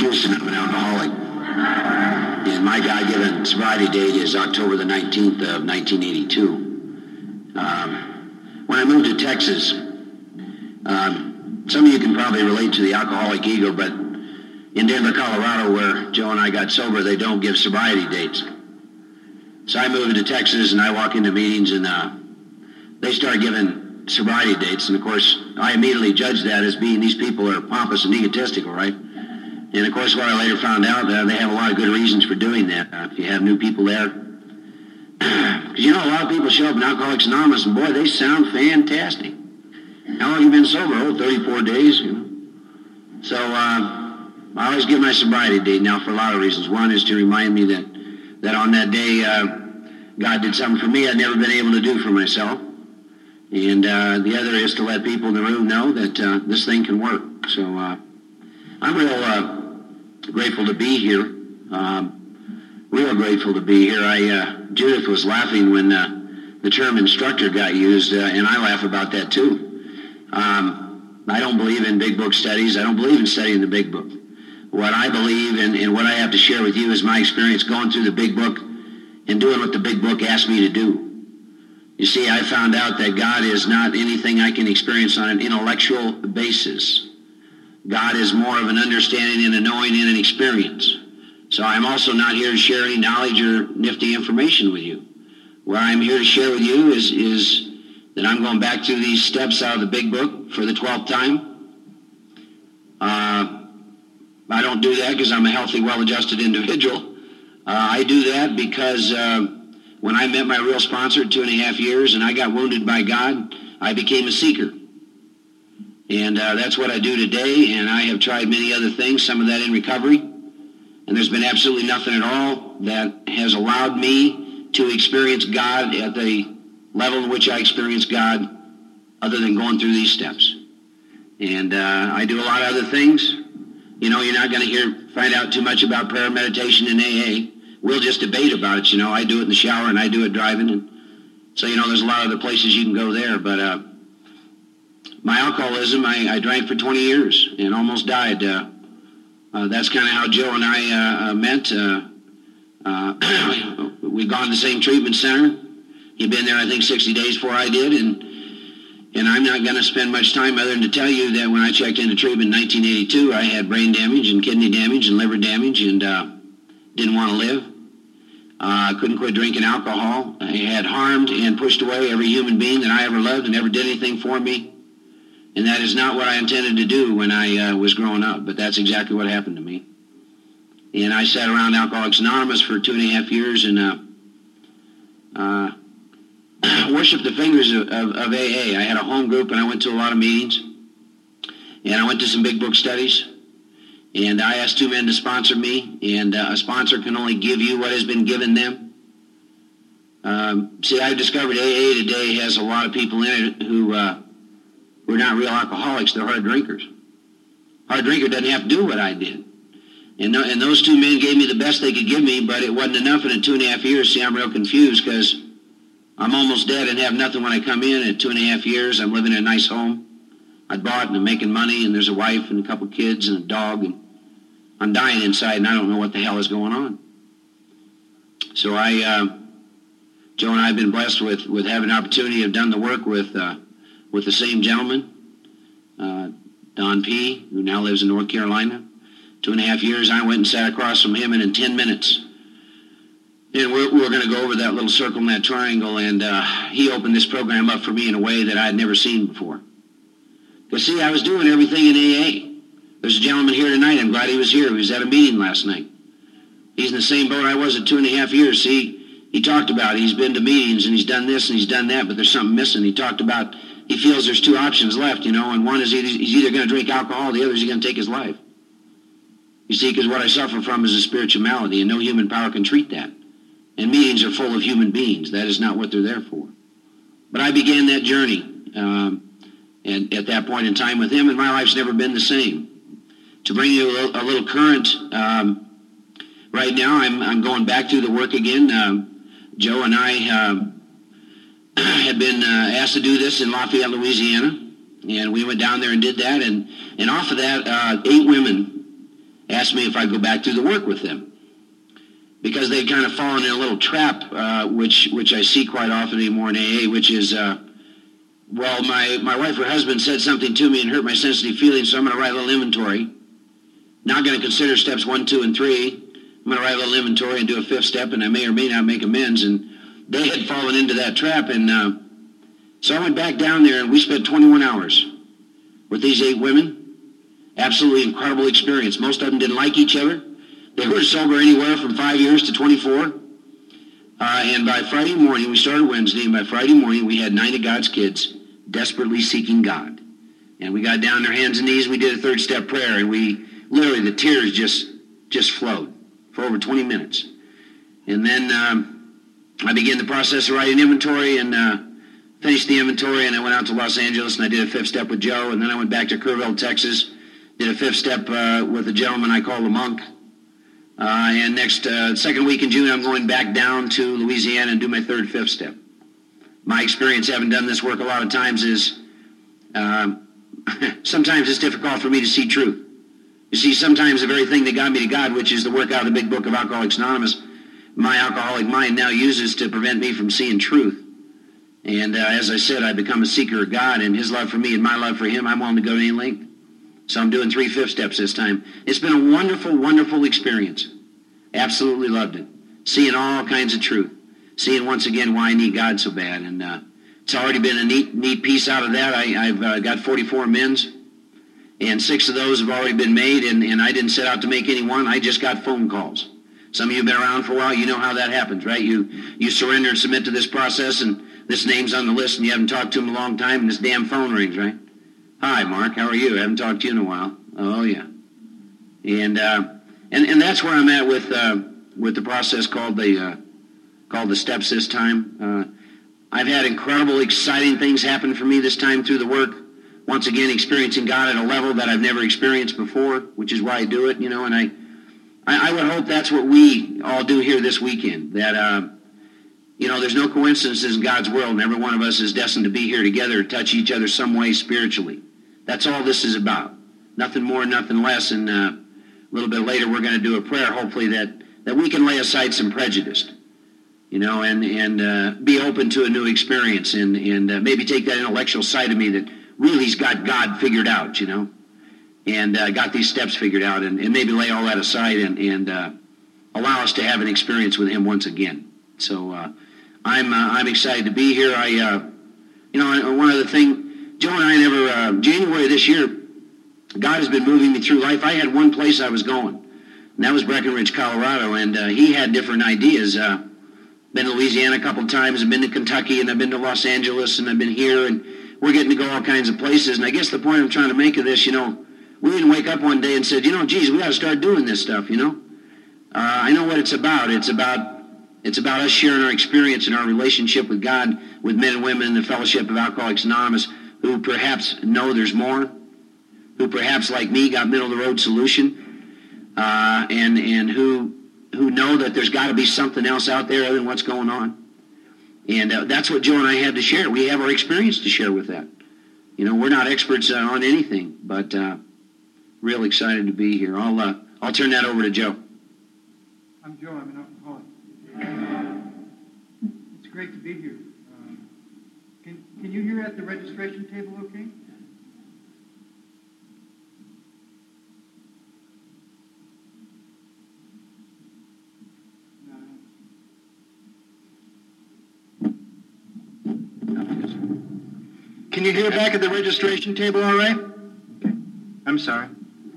Houston. I'm an alcoholic. And my God-given sobriety date is October the 19th of 1982. When I moved to Texas, some of you can probably relate to the alcoholic ego, but in Denver, Colorado, where Joe and I got sober, they don't give sobriety dates. So I moved to Texas, and I walk into meetings, and they start giving sobriety dates. And, of course, I immediately judged that as being these people are pompous and egotistical, right? And, of course, what I later found out, they have a lot of good reasons for doing that. If you have new people there. Because, you know, a lot of people show up in Alcoholics Anonymous, and, boy, they sound fantastic. How long have you been sober? Oh, 34 days, you know. So I always give my sobriety date now for a lot of reasons. One is to remind me that on that day, God did something for me I'd never been able to do for myself. And the other is to let people in the room know that this thing can work. So I'm real grateful to be here. Real grateful to be here. Judith was laughing when the term instructor got used, and I laugh about that too. I don't believe in big book studies. I don't believe in studying the big book. What I believe and what I have to share with you is my experience going through the big book and doing what the big book asked me to do. You see, I found out that God is not anything I can experience on an intellectual basis. God is more of an understanding and a knowing and an experience. So I'm also not here to share any knowledge or nifty information with you. What I'm here to share with you is that I'm going back through these steps out of the big book for the 12th time. I don't do that because I'm a healthy, well-adjusted individual. I do that because when I met my real sponsor at 2.5 years and I got wounded by God, I became a seeker. And that's what I do today, and I have tried many other things, some of that in recovery. And there's been absolutely nothing at all that has allowed me to experience God at the level in which I experience God other than going through these steps. And I do a lot of other things. You know, you're not going to find out too much about prayer, meditation, and AA. We'll just debate about it, you know. I do it in the shower and I do it driving. And so, you know, there's a lot of other places you can go there. But my alcoholism, I drank for 20 years and almost died. That's kind of how Joe and I met. We'd gone to the same treatment center. He'd been there, I think, 60 days before I did. And I'm not going to spend much time other than to tell you that when I checked into treatment in 1982, I had brain damage and kidney damage and liver damage and didn't want to live. I couldn't quit drinking alcohol. I had harmed and pushed away every human being that I ever loved and ever did anything for me. And that is not what I intended to do when I was growing up, but that's exactly what happened to me. And I sat around Alcoholics Anonymous for 2.5 years and worshiped the fingers of AA. I had a home group and I went to a lot of meetings. And I went to some big book studies. And I asked 2 men to sponsor me. And a sponsor can only give you what has been given them. See, I've discovered AA today has a lot of people in it who are not real alcoholics. They're hard drinkers. Hard drinker doesn't have to do what I did. And those 2 men gave me the best they could give me, but it wasn't enough. And in 2.5 years, see, I'm real confused because I'm almost dead and have nothing when I come in. At 2.5 years, I'm living in a nice home I bought, and I'm making money, and there's a wife and a couple kids and a dog, and I'm dying inside, and I don't know what the hell is going on. So Joe and I have been blessed with having an opportunity to have done the work with the same gentleman, Don P., who now lives in North Carolina. 2.5 years, I went and sat across from him, and in 10 minutes, and we're going to go over that little circle and that triangle, and he opened this program up for me in a way that I had never seen before. Because, see, I was doing everything in AA. There's a gentleman here tonight. I'm glad he was here. He was at a meeting last night. He's in the same boat I was at 2.5 years. See, he talked about it. He's been to meetings, and he's done this, and he's done that, but there's something missing. He talked about he feels there's 2 options left, you know, and one is he's either going to drink alcohol, the other is he's going to take his life. You see, because what I suffer from is a spiritual malady, and no human power can treat that. And meetings are full of human beings. That is not what they're there for. But I began that journey and at that point in time with him, and my life's never been the same. To bring you a little current, right now I'm going back through the work again. Joe and I had been asked to do this in Lafayette, Louisiana, and we went down there and did that. And off of that, 8 women asked me if I'd go back through the work with them, because they'd kind of fallen in a little trap, which I see quite often anymore in AA, which is, well, my wife or husband said something to me and hurt my sensitive feelings, so I'm going to write a little inventory. Not going to consider steps 1, 2, and 3. I'm going to write a little inventory and do a 5th step, and I may or may not make amends. And they had fallen into that trap, and so I went back down there, and we spent 21 hours with these 8 women. Absolutely incredible experience. Most of them didn't like each other. They were sober anywhere from 5 years to 24. And by Friday morning, we started Wednesday, and by Friday morning, we had 9 of God's kids desperately seeking God. And we got down on their hands and knees, we did a 3rd step prayer, and we literally, the tears just flowed for over 20 minutes. And then I began the process of writing inventory, and finished the inventory, and I went out to Los Angeles, and I did a 5th step with Joe, and then I went back to Kerrville, Texas, did a 5th step with a gentleman I call the Monk. And next, second week in June, I'm going back down to Louisiana and do my 3rd, 5th step. My experience, having done this work a lot of times, is sometimes it's difficult for me to see truth. You see, sometimes the very thing that got me to God, which is the work out of the big book of Alcoholics Anonymous, my alcoholic mind now uses to prevent me from seeing truth. And as I said, I become a seeker of God, and his love for me and my love for him, I'm willing to go to any length. So I'm doing 3 5th steps this time. It's been a wonderful, wonderful experience. Absolutely loved it. Seeing all kinds of truth. Seeing once again why I need God so bad. And it's already been a neat piece out of that. I've got 44 amends, and 6 of those have already been made, and I didn't set out to make any one. I just got phone calls. Some of you have been around for a while. You know how that happens, right? You surrender and submit to this process, and this name's on the list, and you haven't talked to him in a long time, and this damn phone rings, right? Hi, Mark. How are you? I haven't talked to you in a while. Oh, yeah. And that's where I'm at with the process called the steps this time. I've had incredible, exciting things happen for me this time through the work. Once again, experiencing God at a level that I've never experienced before, which is why I do it, and I would hope that's what we all do here this weekend, that, there's no coincidences in God's world, and every one of us is destined to be here together to touch each other some way spiritually. That's all this is about. Nothing more, nothing less, and a little bit later we're going to do a prayer, hopefully, that we can lay aside some prejudice, and be open to a new experience, and maybe take that intellectual side of me that really's got God figured out, and got these steps figured out, and maybe lay all that aside and allow us to have an experience with him once again. So I'm excited to be here. One other thing, Joe and I never, January of this year, God has been moving me through life. I had one place I was going, and that was Breckenridge, Colorado, and he had different ideas. Been to Louisiana a couple of times, I've been to Kentucky, and I've been to Los Angeles, and I've been here, and we're getting to go all kinds of places. And I guess the point I'm trying to make of this, we didn't wake up one day and said, geez, we got to start doing this stuff, I know what it's about. It's about us sharing our experience and our relationship with God, with men and women in the Fellowship of Alcoholics Anonymous, who perhaps know there's more, who perhaps, like me, got middle-of-the-road solution, and who know that there's got to be something else out there other than what's going on. And that's what Joe and I have to share. We have our experience to share with that. We're not experts on anything, but real excited to be here. I'll turn that over to Joe. I'm Joe. I'm an alcoholic. It's great to be here. Can you hear at the registration table okay? Can you hear back at the registration table all right? Okay. I'm sorry.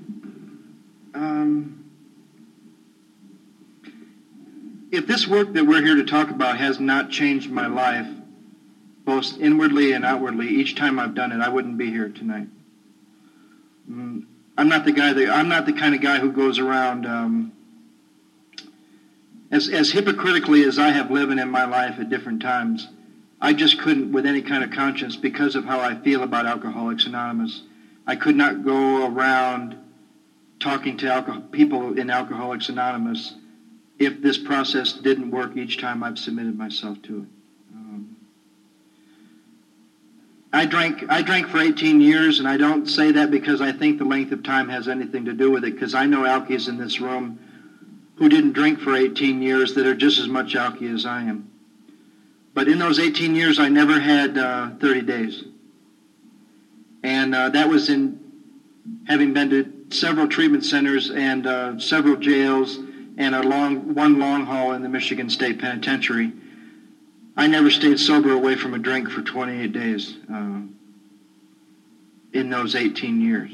If this work that we're here to talk about has not changed my life, both inwardly and outwardly, each time I've done it, I wouldn't be here tonight. I'm not the kind of guy who goes around as hypocritically as I have lived in my life at different times. I just couldn't, with any kind of conscience, because of how I feel about Alcoholics Anonymous. I could not go around talking to people in Alcoholics Anonymous if this process didn't work each time I've submitted myself to it. I drank for 18 years, and I don't say that because I think the length of time has anything to do with it, because I know alkies in this room who didn't drink for 18 years that are just as much alky as I am. But in those 18 years, I never had 30 days. And that was in having been to several treatment centers and several jails and one long haul in the Michigan State Penitentiary. I never stayed sober away from a drink for 28 days in those 18 years.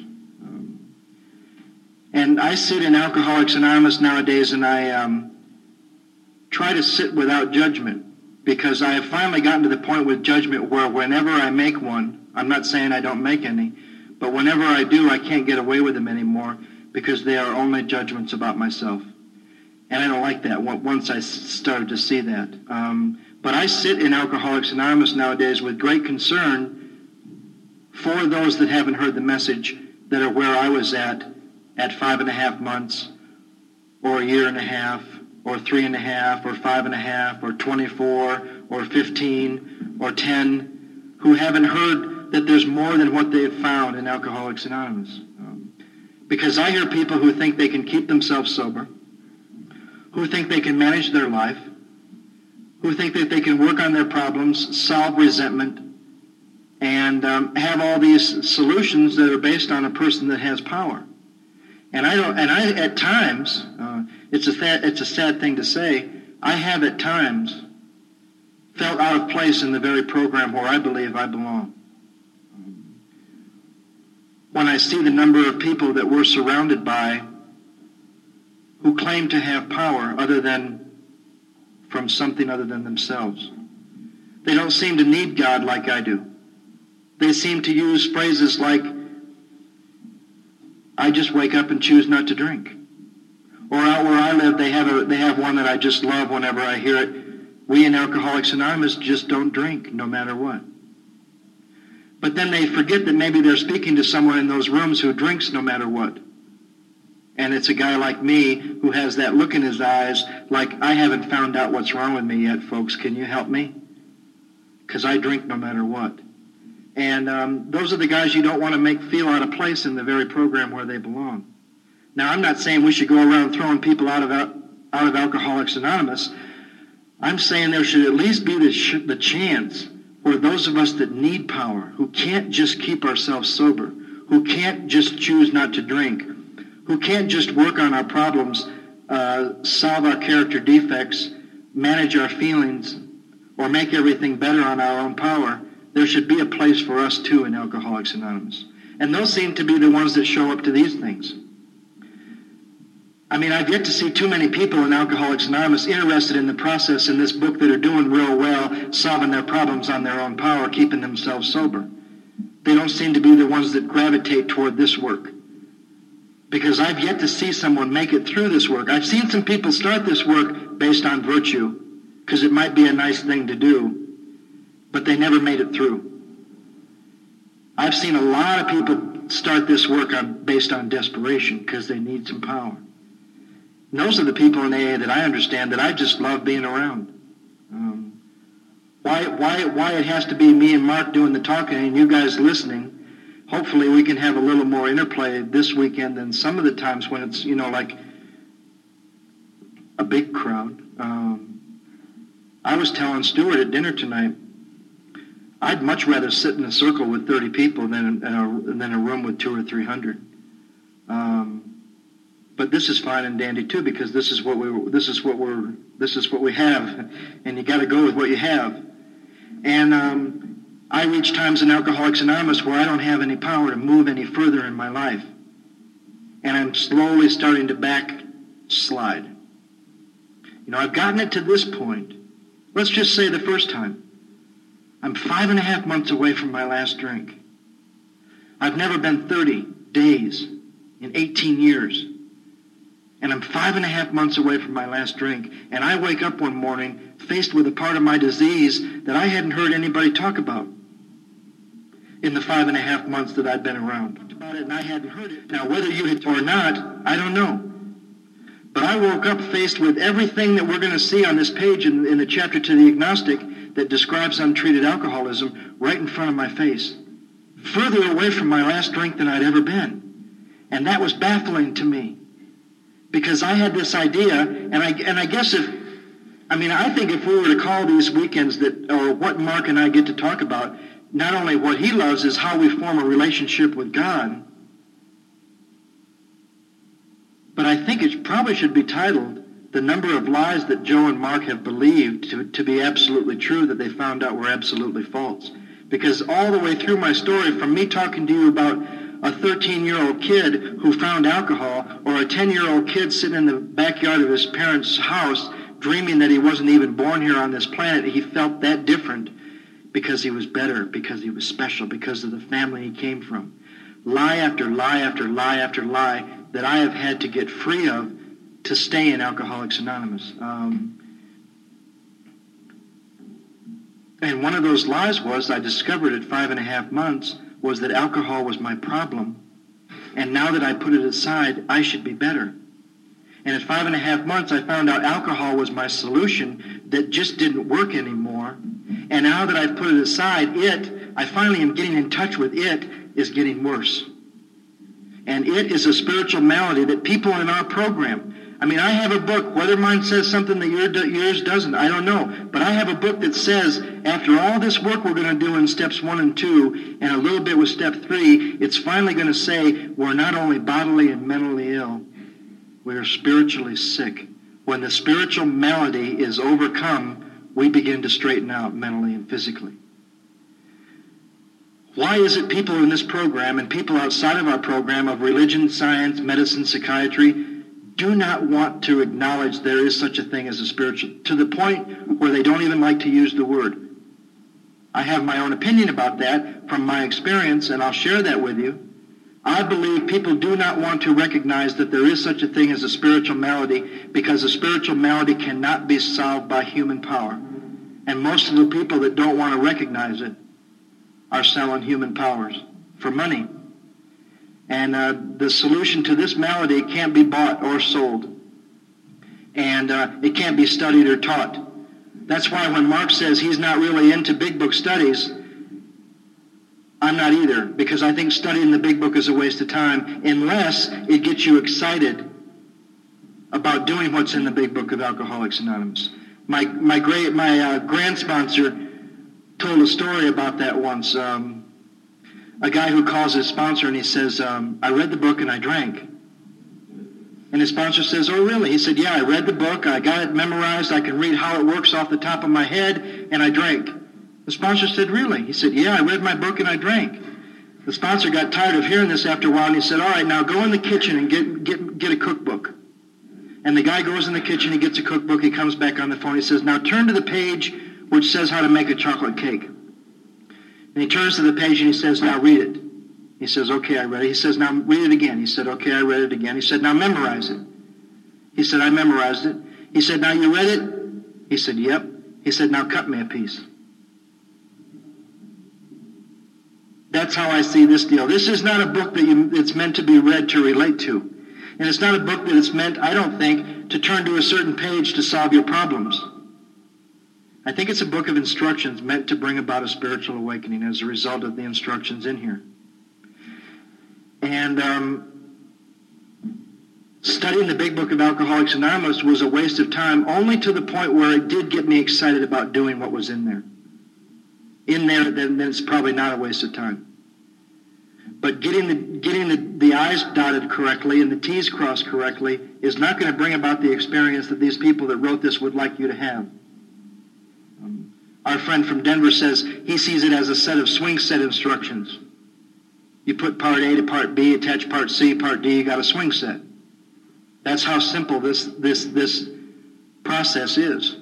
And I sit in Alcoholics Anonymous nowadays, and I try to sit without judgment, because I have finally gotten to the point with judgment where whenever I make one, I'm not saying I don't make any, but whenever I do, I can't get away with them anymore because they are only judgments about myself. And I don't like that once I started to see that. But I sit in Alcoholics Anonymous nowadays with great concern for those that haven't heard the message, that are where I was at 5.5 months, or a year and a half, or 3.5, or 5.5, or 24, or 15, or 10, who haven't heard that there's more than what they've found in Alcoholics Anonymous. Because I hear people who think they can keep themselves sober, who think they can manage their life, who think that they can work on their problems, solve resentment, and have all these solutions that are based on a person that has power. And I at times, it's a sad thing to say, I have at times felt out of place in the very program where I believe I belong. When I see the number of people that we're surrounded by who claim to have power from something other than themselves. They don't seem to need God like I do. They seem to use phrases like, I just wake up and choose not to drink. Or out where I live, they have one that I just love whenever I hear it. We in Alcoholics Anonymous just don't drink, no matter what. But then they forget that maybe they're speaking to someone in those rooms who drinks no matter what. And it's a guy like me who has that look in his eyes like, I haven't found out what's wrong with me yet, folks. Can you help me? Because I drink no matter what. And those are the guys you don't want to make feel out of place in the very program where they belong. Now, I'm not saying we should go around throwing people out of Alcoholics Anonymous. I'm saying there should at least be the chance for those of us that need power, who can't just keep ourselves sober, who can't just choose not to drink, who can't just work on our problems, solve our character defects, manage our feelings, or make everything better on our own power. There should be a place for us, too, in Alcoholics Anonymous. And those seem to be the ones that show up to these things. I mean, I've yet to see too many people in Alcoholics Anonymous interested in the process in this book that are doing real well, solving their problems on their own power, keeping themselves sober. They don't seem to be the ones that gravitate toward this work. Because I've yet to see someone make it through this work. I've seen some people start this work based on virtue, because it might be a nice thing to do, but they never made it through. I've seen a lot of people start this work based on desperation, because they need some power. And those are the people in AA that I understand, that I just love being around. Why it has to be me and Mark doing the talking and you guys listening. Hopefully we can have a little more interplay this weekend than some of the times when it's, like a big crowd. I was telling Stuart at dinner tonight, I'd much rather sit in a circle with 30 people than a room with 200 or 300. But this is fine and dandy too, because this is what we have, and you got to go with what you have. And I reach times in Alcoholics Anonymous where I don't have any power to move any further in my life, and I'm slowly starting to backslide. I've gotten it to this point. Let's just say the first time. I'm 5.5 months away from my last drink. I've never been 30 days in 18 years. And I'm 5.5 months away from my last drink. And I wake up one morning faced with a part of my disease that I hadn't heard anybody talk about in the 5.5 months that I'd been around. About it, and I hadn't heard it. Now, whether you had or not, I don't know. But I woke up faced with everything that we're going to see on this page in the chapter to the agnostic that describes untreated alcoholism right in front of my face, further away from my last drink than I'd ever been. And that was baffling to me, because I had this idea, and I guess I think if we were to call these weekends or what Mark and I get to talk about, not only what he loves is how we form a relationship with God, but I think it probably should be titled The Number of Lies That Joe and Mark Have Believed to be absolutely true that they found out were absolutely false. Because all the way through my story, from me talking to you about a 13-year-old kid who found alcohol, or a 10-year-old kid sitting in the backyard of his parents' house dreaming that he wasn't even born here on this planet, he felt that different because he was better, because he was special, because of the family he came from. Lie after lie after lie after lie that I have had to get free of to stay in Alcoholics Anonymous. And one of those lies was, I discovered at 5.5 months, was that alcohol was my problem. And now that I put it aside, I should be better. And at 5.5 months, I found out alcohol was my solution that just didn't work anymore. And now that I've put it aside, I finally am getting in touch with it, is getting worse. And it is a spiritual malady that people in our program, I have a book, whether mine says something that yours doesn't, I don't know. But I have a book that says, after all this work we're going to do in steps 1 and 2, and a little bit with step 3, it's finally going to say, we're not only bodily and mentally ill, we are spiritually sick. When the spiritual malady is overcome, we begin to straighten out mentally and physically. Why is it people in this program and people outside of our program of religion, science, medicine, psychiatry do not want to acknowledge there is such a thing as a spiritual, to the point where they don't even like to use the word? I have my own opinion about that from my experience, and I'll share that with you. I believe people do not want to recognize that there is such a thing as a spiritual malady, because a spiritual malady cannot be solved by human power. And most of the people that don't want to recognize it are selling human powers for money. And the solution to this malady can't be bought or sold. And it can't be studied or taught. That's why when Mark says he's not really into big book studies, I'm not either, because I think studying the big book is a waste of time unless it gets you excited about doing what's in the big book of Alcoholics Anonymous. My grand sponsor told a story about that once. A guy who calls his sponsor and he says, I read the book and I drank. And his sponsor says, oh, really? He said, yeah, I read the book, I got it memorized, I can read how it works off the top of my head, and I drank. The sponsor said, really? He said, yeah, I read my book and I drank. The sponsor got tired of hearing this after a while, and he said, all right, now go in the kitchen and get a cookbook. And the guy goes in the kitchen, he gets a cookbook, he comes back on the phone, he says, now turn to the page which says how to make a chocolate cake. And he turns to the page and he says, now read it. He says, okay, I read it. He says, now read it again. He said, okay, I read it again. He said, now memorize it. He said, I memorized it. He said, now you read it? He said, yep. He said, now cut me a piece. That's how I see this deal. This is not a book that it's meant to be read to relate to. And it's not a book that it's meant, I don't think, to turn to a certain page to solve your problems. I think it's a book of instructions meant to bring about a spiritual awakening as a result of the instructions in here. And studying the big book of Alcoholics Anonymous was a waste of time, only to the point where it did get me excited about doing what was in there. In there, then it's probably not a waste of time. But getting the I's dotted correctly and the T's crossed correctly is not going to bring about the experience that these people that wrote this would like you to have. Our friend from Denver says he sees it as a set of swing set instructions. You put part A to part B, attach part C, part D, you got a swing set. That's how simple this process is.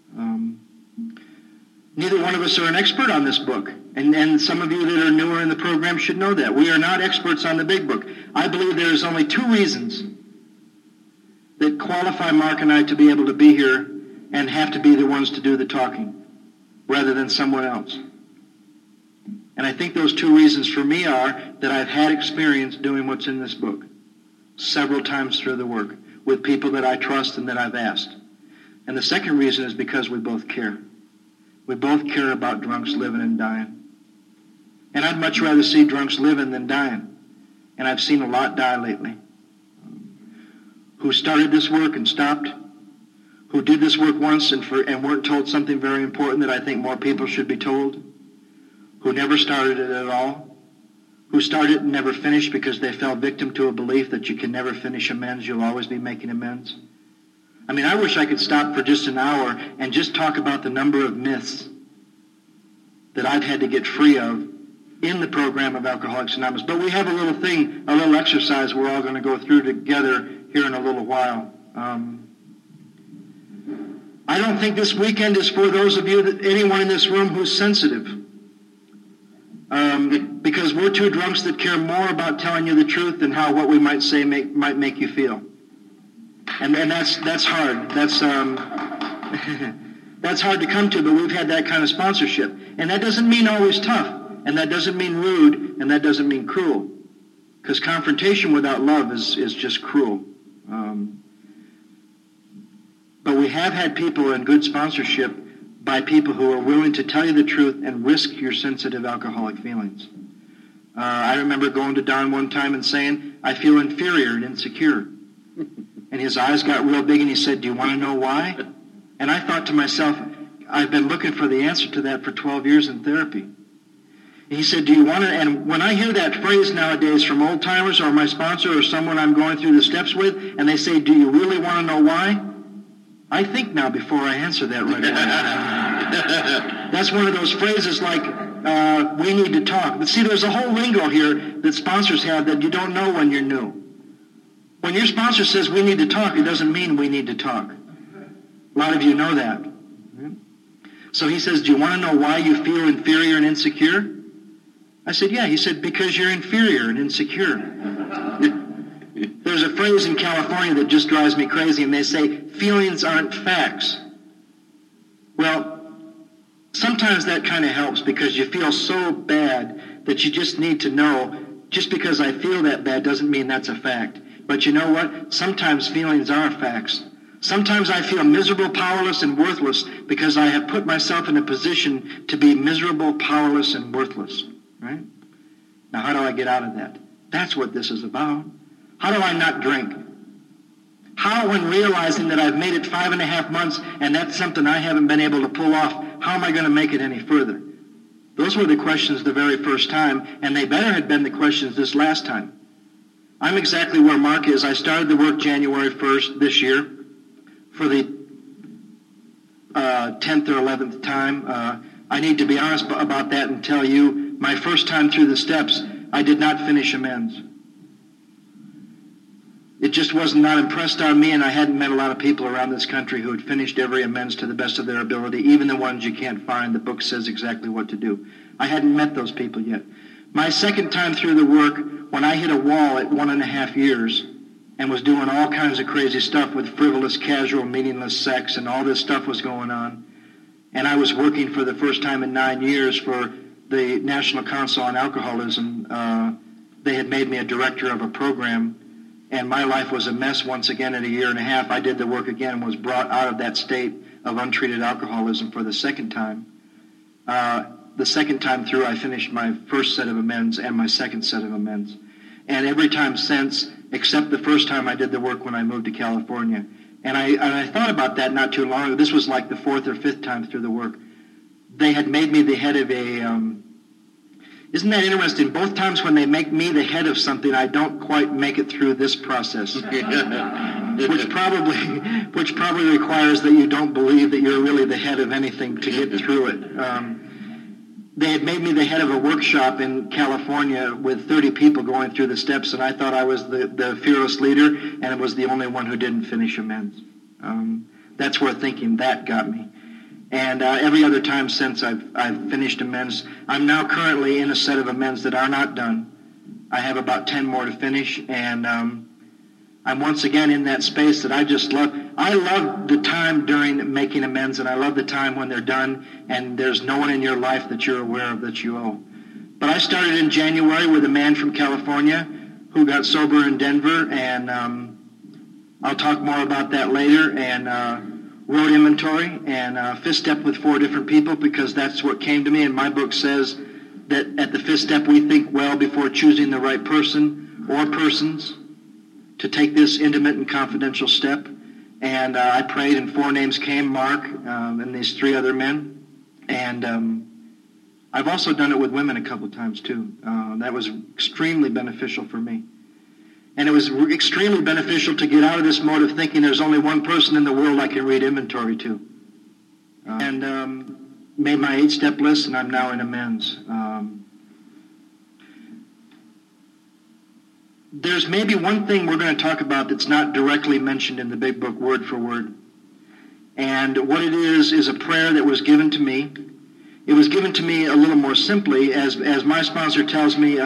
Neither one of us are an expert on this book. And some of you that are newer in the program should know that. We are not experts on the big book. I believe there is only 2 reasons that qualify Mark and I to be able to be here and have to be the ones to do the talking, rather than someone else. And I think those 2 reasons for me are that I've had experience doing what's in this book several times through the work. with people that I trust and that I've asked. And the second reason is because we both care. We both care about drunks living and dying. And I'd much rather see drunks living than dying. And I've seen a lot die lately. Who started this work and stopped. Who did this work once and weren't told something very important that I think more people should be told. Who never started it at all. Who started and never finished because they fell victim to a belief that you can never finish amends, you'll always be making amends. I mean, I wish I could stop for just an hour and just talk about the number of myths that I've had to get free of in the program of Alcoholics Anonymous. But we have a little exercise we're all going to go through together here in a little while. I don't think this weekend is for those of you, anyone in this room who's sensitive. Because we're two drunks that care more about telling you the truth than how what we might say might make you feel. And that's hard. That's that's hard to come to, but we've had that kind of sponsorship. And that doesn't mean always tough, and that doesn't mean rude, and that doesn't mean cruel. Because confrontation without love is just cruel. But we have had people in good sponsorship by people who are willing to tell you the truth and risk your sensitive alcoholic feelings. I remember going to Don one time and saying, I feel inferior and insecure. And his eyes got real big and he said, do you want to know why? And I thought to myself, I've been looking for the answer to that for 12 years in therapy. And he said, do you want to, and when I hear that phrase nowadays from old timers or my sponsor or someone I'm going through the steps with, and they say, do you really want to know why? I think now before I answer that right away. That's one of those phrases like, we need to talk. But see, there's a whole lingo here that sponsors have that you don't know when you're new. When your sponsor says we need to talk, it doesn't mean we need to talk. A lot of you know that. So he says, do you want to know why you feel inferior and insecure? I said, yeah. He said, because you're inferior and insecure. There's a phrase in California that just drives me crazy, and they say, feelings aren't facts. Well, sometimes that kind of helps because you feel so bad that you just need to know, just because I feel that bad doesn't mean that's a fact. But you know what? Sometimes feelings are facts. Sometimes I feel miserable, powerless, and worthless because I have put myself in a position to be miserable, powerless, and worthless. Right? Now, how do I get out of that? That's what this is about. How do I not drink? How, when realizing that I've made it 5.5 months and that's something I haven't been able to pull off, how am I going to make it any further? Those were the questions the very first time, and they better had been the questions this last time. I'm exactly where Mark is. I started the work January 1st this year for the 10th or 11th time. I need to be honest about that and tell you, my first time through the steps, I did not finish amends. It just was not impressed on me, and I hadn't met a lot of people around this country who had finished every amends to the best of their ability, even the ones you can't find. The book says exactly what to do. I hadn't met those people yet. My second time through the work, when I hit a wall at 1.5 years and was doing all kinds of crazy stuff with frivolous, casual, meaningless sex, and all this stuff was going on, and I was working for the first time in 9 years for the National Council on Alcoholism. They had made me a director of a program, and my life was a mess once again at 1.5 years. I did the work again and was brought out of that state of untreated alcoholism for the second time. The second time through, I finished my first set of amends and my second set of amends. And every time since, except the first time I did the work when I moved to California. And I thought about that not too long ago. This was like the 4th or 5th time through the work. They had made me the head of a... Isn't that interesting? Both times when they make me the head of something, I don't quite make it through this process. which probably requires that you don't believe that you're really the head of anything to get through it. They had made me the head of a workshop in California with 30 people going through the steps, and I thought I was the fearless leader, and it was the only one who didn't finish amends. That's where thinking that got me. And every other time since I've finished amends. I'm now currently in a set of amends that are not done. I have about 10 more to finish, and I'm once again in that space that I just love. I love the time during making amends, and I love the time when they're done, and there's no one in your life that you're aware of that you owe. But I started in January with a man from California who got sober in Denver, and I'll talk more about that later, and road inventory and fifth step with 4 different people, because that's what came to me. And my book says that at the 5th step we think well before choosing the right person or persons to take this intimate and confidential step. And I prayed, and 4 names came, Mark and these 3 other men. And I've also done it with women a couple times too. That was extremely beneficial for me. And it was extremely beneficial to get out of this mode of thinking there's only one person in the world I can read inventory to. And made my 8-step list, and I'm now in amends. There's maybe one thing we're going to talk about that's not directly mentioned in the big book word for word. And what it is a prayer that was given to me. It was given to me a little more simply, as my sponsor tells me,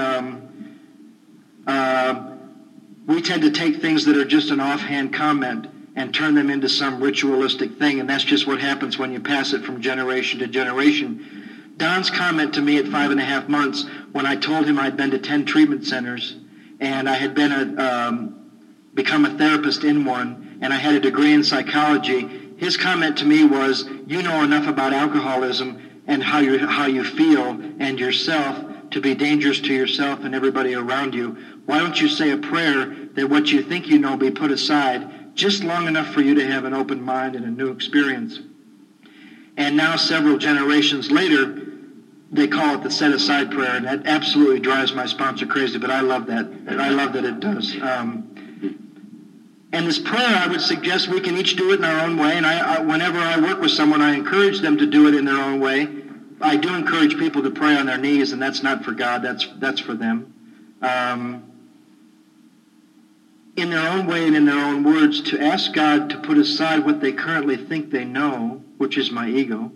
we tend to take things that are just an offhand comment and turn them into some ritualistic thing, and that's just what happens when you pass it from generation to generation. Don's comment to me at 5.5 months, when I told him I'd been to 10 treatment centers, and I had become a therapist in one, and I had a degree in psychology, his comment to me was, you know enough about alcoholism and how you feel and yourself to be dangerous to yourself and everybody around you. Why don't you say a prayer that what you think you know be put aside just long enough for you to have an open mind and a new experience? And now, several generations later, they call it the set-aside prayer, and that absolutely drives my sponsor crazy, but I love that. I love that it does. And this prayer, I would suggest we can each do it in our own way, and whenever I work with someone, I encourage them to do it in their own way. I do encourage people to pray on their knees, and that's not for God, that's for them. In their own way and in their own words, to ask God to put aside what they currently think they know, which is my ego,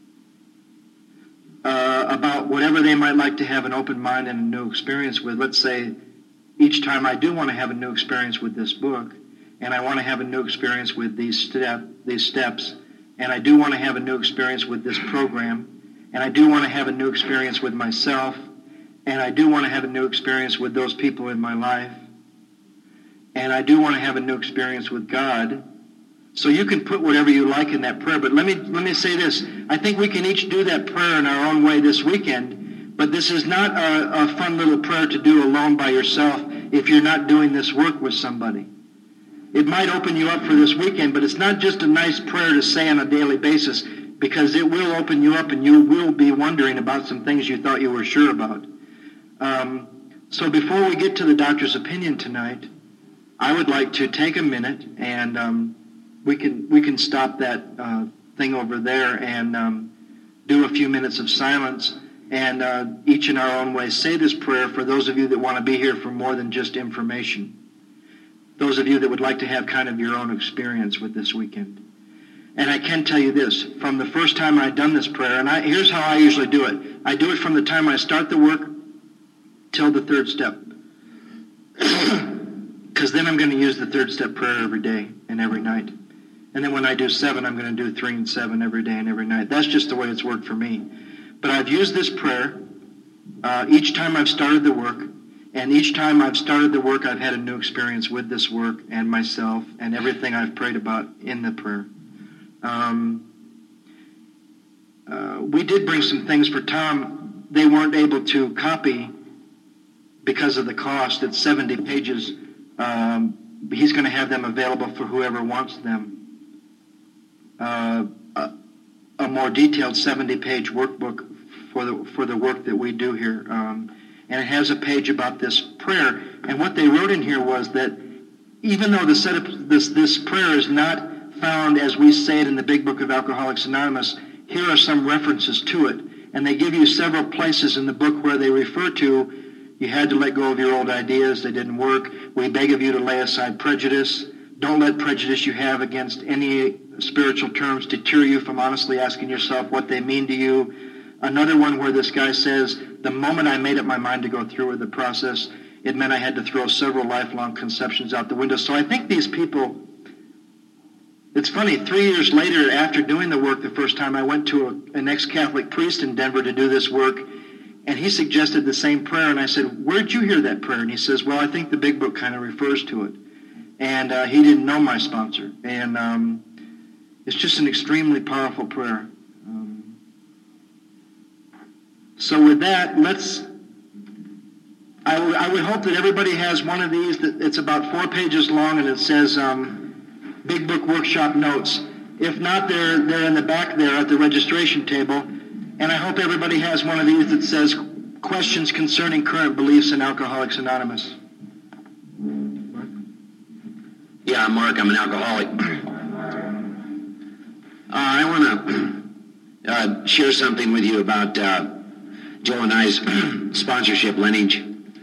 about whatever they might like to have an open mind and a new experience with. Let's say each time I do want to have a new experience with this book, and I want to have a new experience with these steps, and I do want to have a new experience with this program, and I do want to have a new experience with myself, and I do want to have a new experience with those people in my life, and I do want to have a new experience with God. So you can put whatever you like in that prayer, but let me say this. I think we can each do that prayer in our own way this weekend, but this is not a fun little prayer to do alone by yourself if you're not doing this work with somebody. It might open you up for this weekend, but it's not just a nice prayer to say on a daily basis, because it will open you up and you will be wondering about some things you thought you were sure about. So before we get to the doctor's opinion tonight, I would like to take a minute, and we can stop that thing over there and do a few minutes of silence, and each in our own way say this prayer for those of you that want to be here for more than just information. Those of you that would like to have kind of your own experience with this weekend. And I can tell you this, from the first time I'd done this prayer, and here's how I usually do it. I do it from the time I start the work till the 3rd step. Because then I'm going to use the 3rd step prayer every day and every night. And then when I do 7, I'm going to do 3 and 7 every day and every night. That's just the way it's worked for me. But I've used this prayer each time I've started the work. And each time I've started the work, I've had a new experience with this work and myself and everything I've prayed about in the prayer. We did bring some things for Tom. They weren't able to copy because of the cost. It's 70 pages. He's going to have them available for whoever wants them. A more detailed 70-page workbook for the work that we do here. And it has a page about this prayer. And what they wrote in here was that even though this prayer is not found as we say it in the Big Book of Alcoholics Anonymous, here are some references to it. And they give you several places in the book where they refer to, you had to let go of your old ideas, they didn't work. We beg of you to lay aside prejudice. Don't let prejudice you have against any spiritual terms deter you from honestly asking yourself what they mean to you. Another one where this guy says, the moment I made up my mind to go through with the process, it meant I had to throw several lifelong conceptions out the window. So I think these people, it's funny, 3 years later after doing the work the first time, I went to an ex-Catholic priest in Denver to do this work, and he suggested the same prayer, and I said, where'd you hear that prayer? And he says, well, I think the Big Book kind of refers to it. and he didn't know my sponsor. And it's just an extremely powerful prayer. So with that, I would hope that everybody has one of these. That it's about 4 pages long, and it says Big Book Workshop Notes. If not, they're in the back there at the registration table. And I hope everybody has one of these that says Questions Concerning Current Beliefs in Alcoholics Anonymous. Yeah, I'm Mark. I'm an alcoholic. I want to share something with you about Joe and I's sponsorship lineage.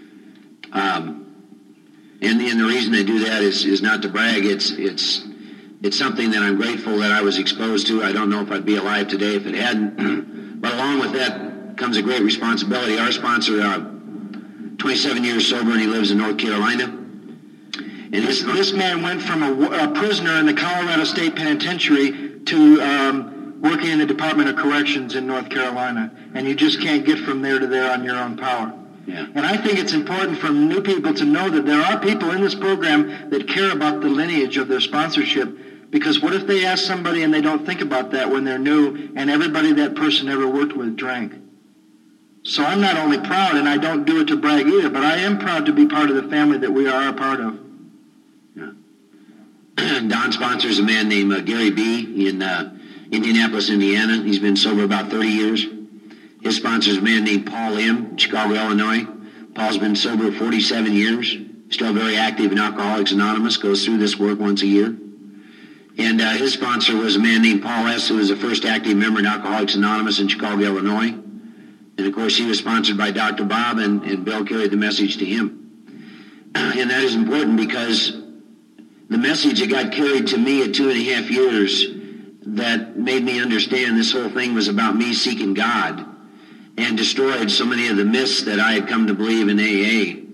And the reason I do that is not to brag. It's something that I'm grateful that I was exposed to. I don't know if I'd be alive today if it hadn't. But along with that comes a great responsibility. Our sponsor, 27 years sober, and he lives in North Carolina. And this man went from a prisoner in the Colorado State Penitentiary to working in the Department of Corrections in North Carolina. And you just can't get from there to there on your own power. Yeah. And I think it's important for new people to know that there are people in this program that care about the lineage of their sponsorship, because what if they ask somebody and they don't think about that when they're new and everybody that person ever worked with drank? So I'm not only proud, and I don't do it to brag either, but I am proud to be part of the family that we are a part of. Yeah. Don sponsors a man named Gary B. in Indianapolis, Indiana. He's been sober about 30 years. His sponsor is a man named Paul M., Chicago, Illinois. Paul's been sober 47 years, still very active in Alcoholics Anonymous, goes through this work once a year. And his sponsor was a man named Paul S., who was the first active member in Alcoholics Anonymous in Chicago, Illinois. And, of course, he was sponsored by Dr. Bob, and Bill carried the message to him. And that is important because the message that got carried to me at 2.5 years that made me understand this whole thing was about me seeking God, and destroyed so many of the myths that I had come to believe in AA.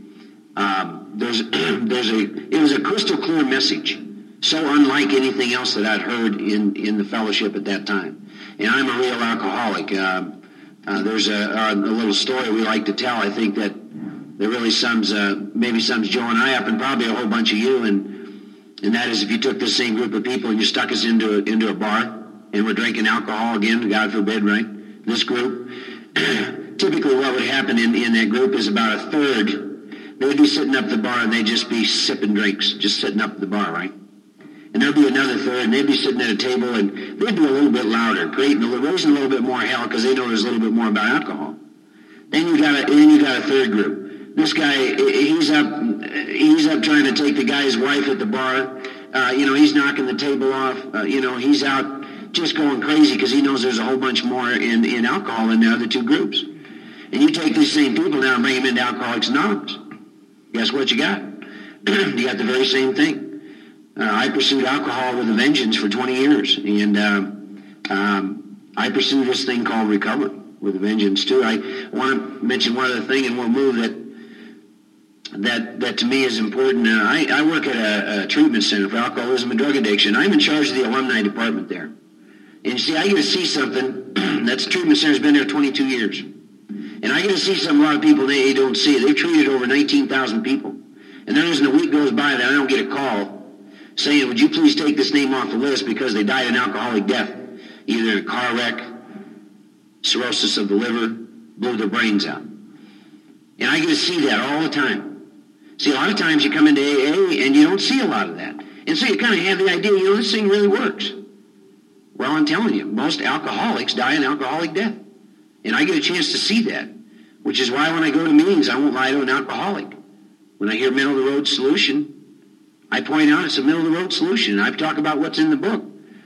It was a crystal clear message, so unlike anything else that I'd heard in the fellowship at that time. And I'm a real alcoholic. There's a little story we like to tell. I think that really sums Joe and I up, and probably a whole bunch of you. And that is, if you took this same group of people and you stuck us into a bar and we're drinking alcohol again, God forbid, right? This group. Typically what would happen in that group is about a third, they'd be sitting up at the bar and they'd just be sipping drinks, just sitting up at the bar, right? And there'd be another third, and they'd be sitting at a table and they'd be a little bit louder, raising a little bit more hell because they know there's a little bit more about alcohol. Then you got a third group. This guy, he's up trying to take the guy's wife at the bar. He's knocking the table off. He's out just going crazy because he knows there's a whole bunch more in alcohol in the other two groups. And you take these same people now and bring them into Alcoholics Anonymous. Guess what you got? You got the very same thing. I pursued alcohol with a vengeance for 20 years. And I pursued this thing called recovery with a vengeance too. I want to mention one other thing, and we'll move that to me is important. I work at a treatment center for alcoholism and drug addiction. I'm in charge of the alumni department there. And you see, I get to see something. That's the treatment center's been there 22 years. And I get to see something a lot of people in AA don't see. They've treated over 19,000 people. And there isn't a week goes by that I don't get a call saying, would you please take this name off the list because they died an alcoholic death, either in a car wreck, cirrhosis of the liver, blew their brains out. And I get to see that all the time. See, a lot of times you come into AA and you don't see a lot of that. And so you kind of have the idea, this thing really works. Well, I'm telling you, most alcoholics die an alcoholic death. And I get a chance to see that, which is why when I go to meetings, I won't lie to an alcoholic. When I hear middle-of-the-road solution, I point out it's a middle-of-the-road solution. I talk about what's in the book.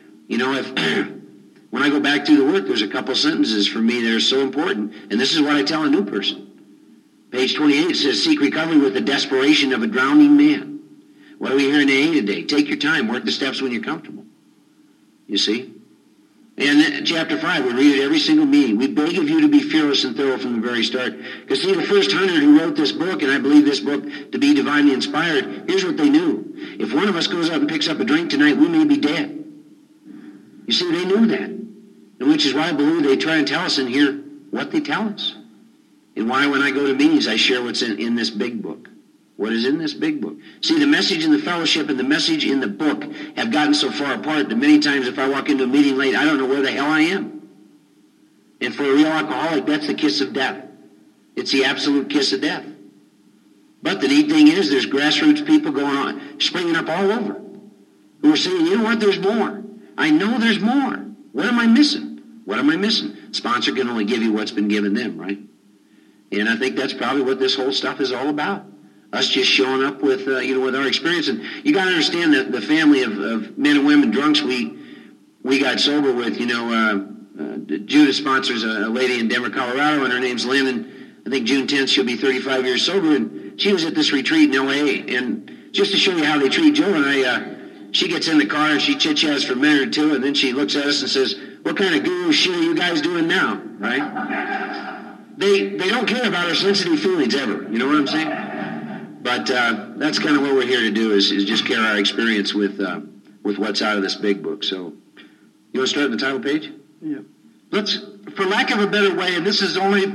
When I go back through the work, there's a couple sentences for me that are so important. And this is what I tell a new person. Page 28, it says, seek recovery with the desperation of a drowning man. What do we hear in AA today? Take your time. Work the steps when you're comfortable. You see? And chapter 5, we read it every single meeting. We beg of you to be fearless and thorough from the very start. Because see, the first 100 who wrote this book, and I believe this book to be divinely inspired, here's what they knew. If one of us goes up and picks up a drink tonight, we may be dead. You see, they knew that. And which is why I believe they try and tell us in here what they tell us. And why when I go to meetings, I share what's in this big book. what is in this big book. See, the message in the fellowship and the message in the book have gotten so far apart that many times if I walk into a meeting late, I don't know where the hell I am. And for a real alcoholic, that's the kiss of death. It's the absolute kiss of death. But the neat thing is there's grassroots people going on, springing up all over, who are saying, you know what, there's more. I know there's more. What am I missing? What am I missing? Sponsor can only give you what's been given them, right? And I think that's probably what this whole stuff is all about. Us just showing up with, with our experience. And you got to understand that the family of men and women drunks we got sober with, Judas sponsors a lady in Denver, Colorado, and her name's Lynn, and I think June 10th she'll be 35 years sober, and she was at this retreat in L.A., and just to show you how they treat Joe and I, she gets in the car and she chit-chats for a minute or two, and then she looks at us and says, what kind of guru shit are you guys doing now, right? They don't care about our sensitive feelings ever, you know what I'm saying? But that's kind of what we're here to do is just share our experience with what's out of this big book. So you want to start in the title page? Yeah. Let's, for lack of a better way, and this is only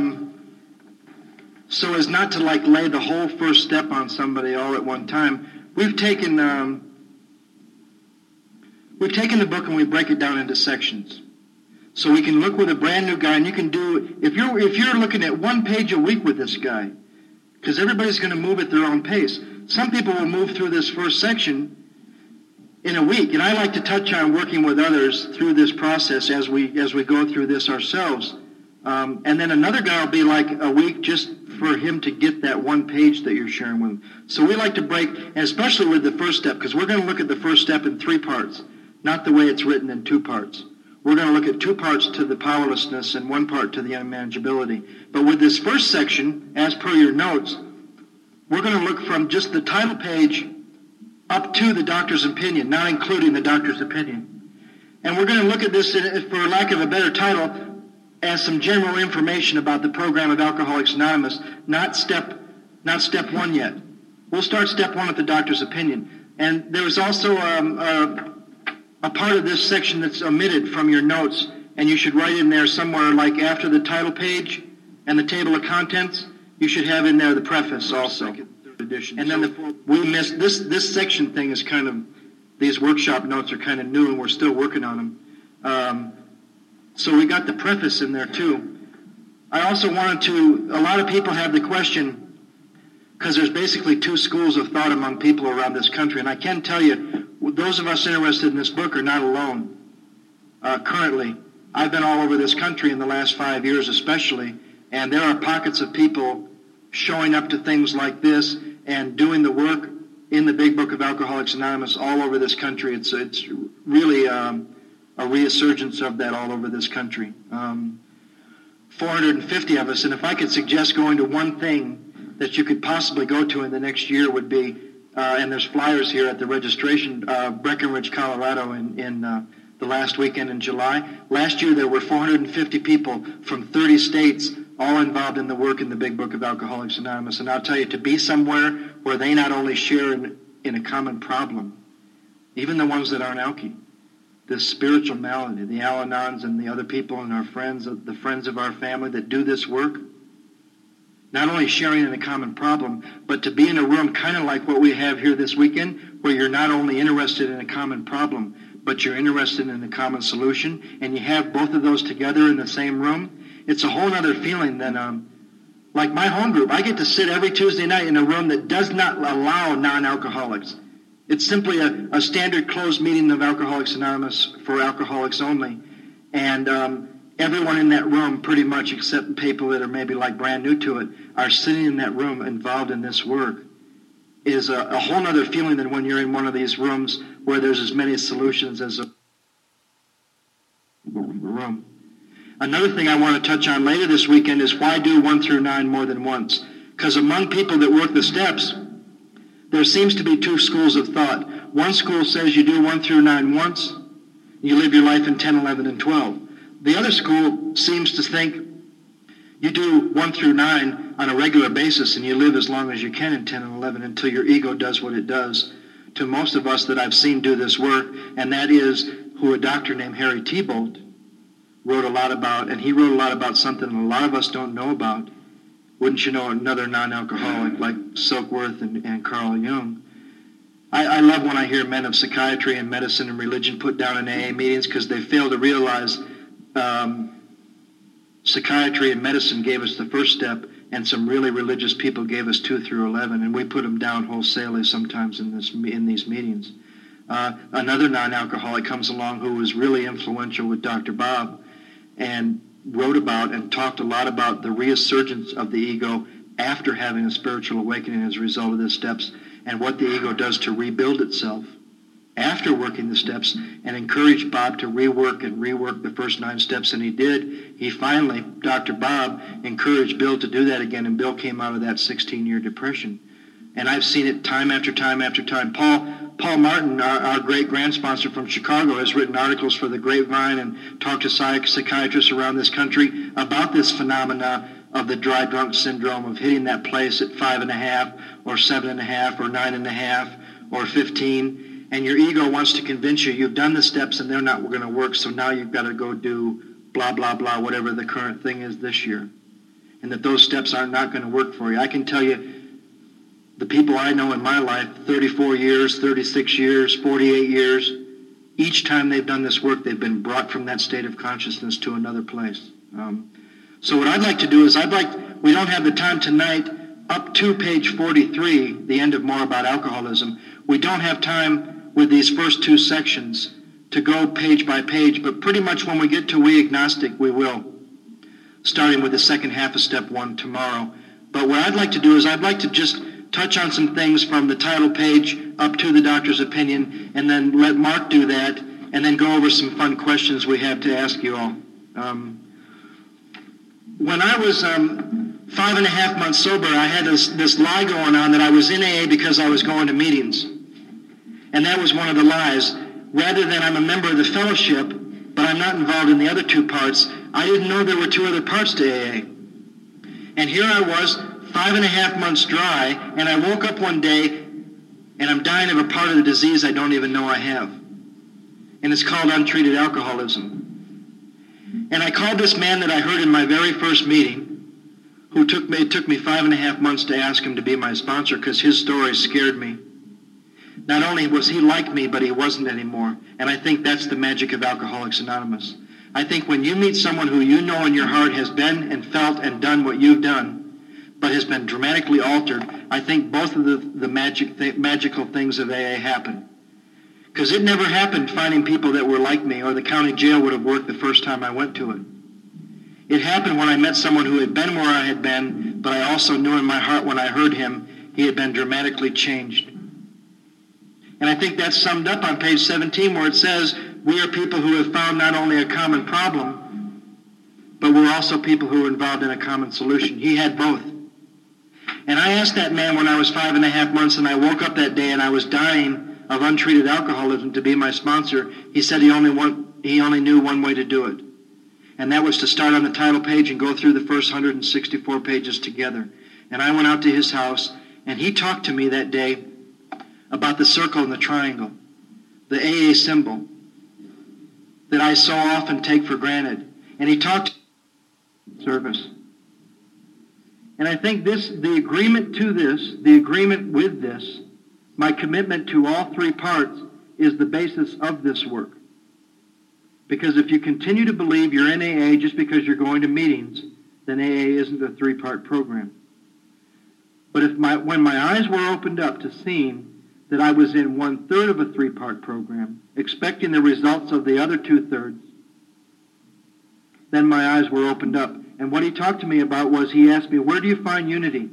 so as not to lay the whole first step on somebody all at one time. We've taken the book and we break it down into sections. So we can look with a brand new guy, and you can do, if you're looking at one page a week with this guy, because everybody's going to move at their own pace. Some people will move through this first section in a week, and I like to touch on working with others through this process as we go through this ourselves. And then another guy will be like a week just for him to get that one page that you're sharing with him. So we like to break, and especially with the first step, because we're going to look at the first step in 3 parts, not the way it's written in 2 parts. We're going to look at 2 parts to the powerlessness and 1 part to the unmanageability. But with this first section, as per your notes, we're going to look from just the title page up to the doctor's opinion, not including the doctor's opinion. And we're going to look at this, for lack of a better title, as some general information about the program of Alcoholics Anonymous, not step 1 yet. We'll start step 1 at the doctor's opinion. And there's also a part of this section that's omitted from your notes, and you should write in there somewhere like after the title page and the table of contents, you should have in there the preface also. Edition. And then we missed this section thing is kind of, these workshop notes are kind of new and we're still working on them. So we got the preface in there too. I also wanted to, a lot of people have the question, because there's basically 2 schools of thought among people around this country, and I can tell you, those of us interested in this book are not alone. Currently, I've been all over this country in the last 5 years especially, and there are pockets of people showing up to things like this and doing the work in the Big Book of Alcoholics Anonymous all over this country. It's really a resurgence of that all over this country. 450 of us, and if I could suggest going to one thing that you could possibly go to in the next year would be, and there's flyers here at the registration, Breckenridge, Colorado in the last weekend in July. Last year there were 450 people from 30 states all involved in the work in the Big Book of Alcoholics Anonymous. And I'll tell you, to be somewhere where they not only share in a common problem, even the ones that aren't alky, this spiritual malady, the Al-Anons and the other people and our friends, the friends of our family that do this work, not only sharing in a common problem, but to be in a room kind of like what we have here this weekend, where you're not only interested in a common problem, but you're interested in a common solution, and you have both of those together in the same room. It's a whole other feeling than, like my home group. I get to sit every Tuesday night in a room that does not allow non-alcoholics. It's simply a standard closed meeting of Alcoholics Anonymous for alcoholics only. And everyone in that room, pretty much except people that are maybe like brand new to it, are sitting in that room involved in this work. Is a whole other feeling than when you're in one of these rooms where there's as many solutions as a room. Another thing I want to touch on later this weekend is why do 1 through 9 more than once? Because among people that work the steps, there seems to be 2 schools of thought. One school says you do 1 through 9 once, you live your life in 10, 11, and 12. The other school seems to think you do 1 through 9 on a regular basis and you live as long as you can in 10 and 11 until your ego does what it does. To most of us that I've seen do this work, and that is who a doctor named Harry Tiebold wrote a lot about, and he wrote a lot about something a lot of us don't know about, wouldn't you know, another non-alcoholic like Silkworth and Carl Jung. I love when I hear men of psychiatry and medicine and religion put down in AA meetings, because they fail to realize psychiatry and medicine gave us the first step, and some really religious people gave us 2 through 11, and we put them down wholesale sometimes in these meetings. Another non-alcoholic comes along who was really influential with Dr. Bob, and wrote about and talked a lot about the resurgence of the ego after having a spiritual awakening as a result of the steps, and what the ego does to rebuild itself after working the steps, and encouraged Bob to rework the first 9 steps, and he did. He finally, Dr. Bob, encouraged Bill to do that again, and Bill came out of that 16-year depression. And I've seen it time after time after time. Paul Martin, our great grant sponsor from Chicago, has written articles for the Grapevine and talked to psychiatrists around this country about this phenomena of the dry drunk syndrome, of hitting that place at 5.5 or 7.5 or 9.5 or 15. And your ego wants to convince you you've done the steps and they're not going to work, so now you've got to go do blah, blah, blah, whatever the current thing is this year. And that those steps are not going to work for you. I can tell you, the people I know in my life, 34 years, 36 years, 48 years, each time they've done this work, they've been brought from that state of consciousness to another place. So what I'd like to do is, we don't have the time tonight, up to page 43, the end of More About Alcoholism, we don't have time with these first 2 sections to go page by page, but pretty much when we get to We Agnostic, we will, starting with the second half of step 1 tomorrow. But what I'd like to do is I'd like to just touch on some things from the title page up to the doctor's opinion, and then let Mark do that, and then go over some fun questions we have to ask you all. When I was 5.5 months sober, I had this lie going on that I was in AA because I was going to meetings. And that was one of the lies. Rather than I'm a member of the fellowship, but I'm not involved in the other 2 parts, I didn't know there were 2 other parts to AA. And here I was, 5.5 months dry, and I woke up one day, and I'm dying of a part of the disease I don't even know I have. And it's called untreated alcoholism. And I called this man that I heard in my very first meeting, it took me 5.5 months to ask him to be my sponsor, because his story scared me. Not only was he like me, but he wasn't anymore. And I think that's the magic of Alcoholics Anonymous. I think when you meet someone who you know in your heart has been and felt and done what you've done, but has been dramatically altered, I think both of the magical things of AA happen. Because it never happened finding people that were like me, or the county jail would have worked the first time I went to it. It happened when I met someone who had been where I had been, but I also knew in my heart when I heard him, he had been dramatically changed. And I think that's summed up on page 17, where it says, we are people who have found not only a common problem, but we're also people who are involved in a common solution. He had both. And I asked that man when I was 5.5 months, and I woke up that day and I was dying of untreated alcoholism, to be my sponsor. He said he only knew one way to do it. And that was to start on the title page and go through the first 164 pages together. And I went out to his house, and he talked to me that day about the circle and the triangle, the AA symbol that I so often take for granted. And he talked service. And I think the agreement with this, my commitment to all 3 parts, is the basis of this work. Because if you continue to believe you're in AA just because you're going to meetings, then AA isn't a 3-part program. But when my eyes were opened up to seeing that I was in 1/3 of a 3-part program, expecting the results of the other 2/3, then my eyes were opened up. And what he talked to me about was, he asked me, where do you find unity?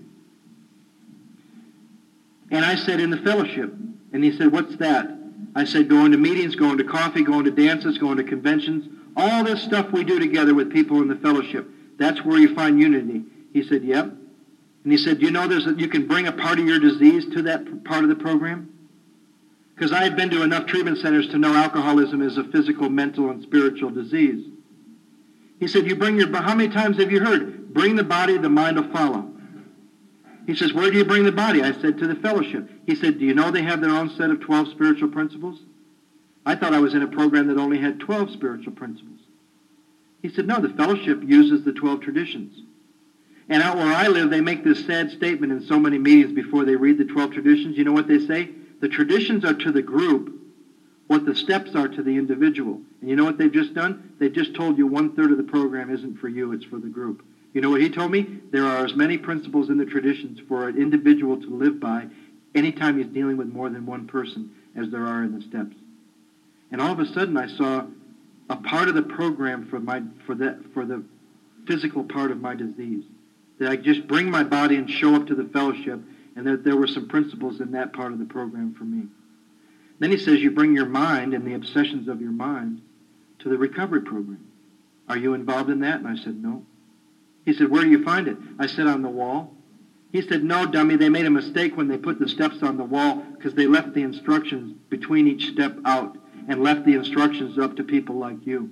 And I said, in the fellowship. And he said, what's that? I said, going to meetings, going to coffee, going to dances, going to conventions, all this stuff we do together with people in the fellowship. That's where you find unity. He said, yep. And he said, you know you can bring a part of your disease to that part of the program? Because I had been to enough treatment centers to know alcoholism is a physical, mental, and spiritual disease. He said, how many times have you heard, bring the body, the mind will follow? He says, where do you bring the body? I said, to the fellowship. He said, do you know they have their own set of 12 spiritual principles? I thought I was in a program that only had 12 spiritual principles. He said, no, the fellowship uses the 12 traditions. And out where I live, they make this sad statement in so many meetings before they read the 12 traditions. You know what they say? The traditions are to the group what the steps are to the individual. And you know what they've just done? They've just told you 1/3 of the program isn't for you, it's for the group. You know what he told me? There are as many principles in the traditions for an individual to live by anytime he's dealing with more than one person as there are in the steps. And all of a sudden I saw a part of the program for the physical part of my disease. That I just bring my body and show up to the fellowship, and that there were some principles in that part of the program for me. Then he says you bring your mind and the obsessions of your mind to the recovery program. Are you involved in that? And I said, no. He said, where do you find it? I said, on the wall. He said, no, dummy, they made a mistake when they put the steps on the wall because they left the instructions between each step out and left the instructions up to people like you.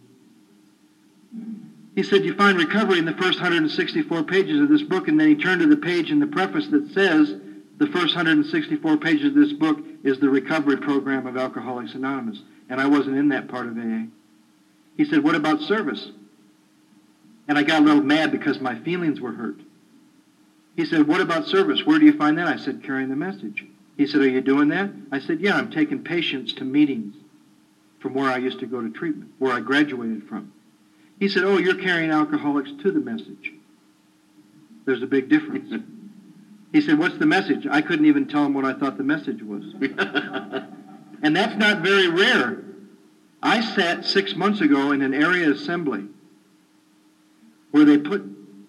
He said, you find recovery in the first 164 pages of this book, and then he turned to the page in the preface that says the first 164 pages of this book is the recovery program of Alcoholics Anonymous, and I wasn't in that part of AA. He said, what about service? And I got a little mad because my feelings were hurt. He said, what about service? Where do you find that? I said, carrying the message. He said, are you doing that? I said, yeah, I'm taking patients to meetings from where I used to go to treatment, where I graduated from. He said, oh, you're carrying alcoholics to the message. There's a big difference. He said, what's the message? I couldn't even tell him what I thought the message was. And that's not very rare. I sat 6 months ago in an area assembly where they put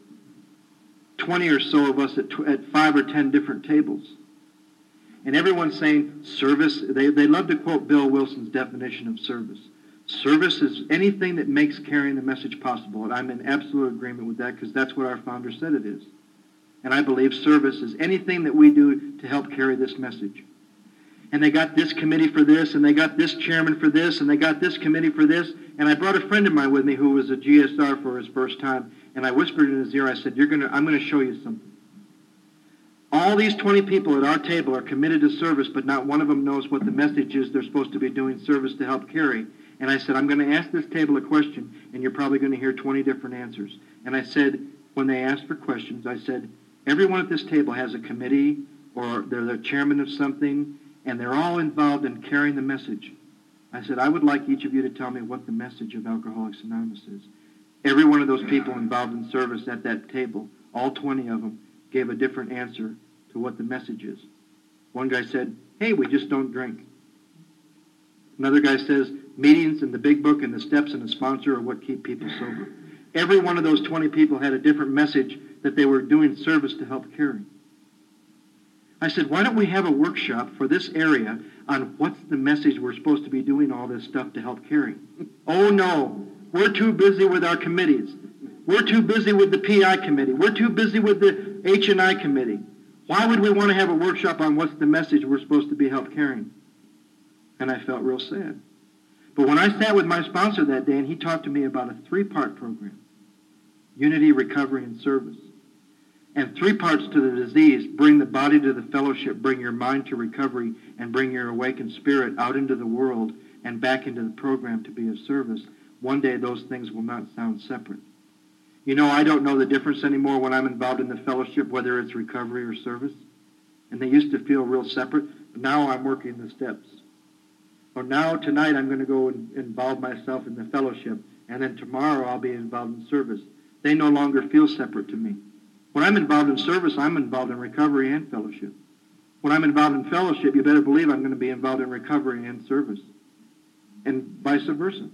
20 or so of us at 5 or 10 different tables. And everyone's saying service. They love to quote Bill Wilson's definition of service. Service is anything that makes carrying the message possible. And I'm in absolute agreement with that because that's what our founder said it is. And I believe service is anything that we do to help carry this message. And they got this committee for this, and they got this chairman for this, and they got this committee for this. And I brought a friend of mine with me who was a GSR for his first time, and I whispered in his ear, I said, I'm going to show you something. All these 20 people at our table are committed to service, but not one of them knows what the message is they're supposed to be doing service to help carry. And I said, I'm going to ask this table a question, and you're probably going to hear 20 different answers. And I said, when they asked for questions, I said, everyone at this table has a committee, or they're the chairman of something, and they're all involved in carrying the message. I said, I would like each of you to tell me what the message of Alcoholics Anonymous is. Every one of those people involved in service at that table, all 20 of them, gave a different answer to what the message is. One guy said, hey, we just don't drink. Another guy says, meetings and the big book and the steps and the sponsor are what keep people sober. Every one of those 20 people had a different message that they were doing service to help carry. I said, why don't we have a workshop for this area on what's the message we're supposed to be doing all this stuff to help carry? Oh, no. We're too busy with our committees. We're too busy with the PI committee. We're too busy with the H&I committee. Why would we want to have a workshop on what's the message we're supposed to be help carrying? And I felt real sad. But when I sat with my sponsor that day and he talked to me about a 3-part program, unity, recovery, and service, and 3 parts to the disease, bring the body to the fellowship, bring your mind to recovery, and bring your awakened spirit out into the world and back into the program to be of service, one day those things will not sound separate. You know, I don't know the difference anymore when I'm involved in the fellowship, whether it's recovery or service. And they used to feel real separate, but now I'm working the steps. Or now, tonight, I'm going to go and involve myself in the fellowship, and then tomorrow I'll be involved in service. They no longer feel separate to me. When I'm involved in service, I'm involved in recovery and fellowship. When I'm involved in fellowship, you better believe I'm going to be involved in recovery and service, and vice versa.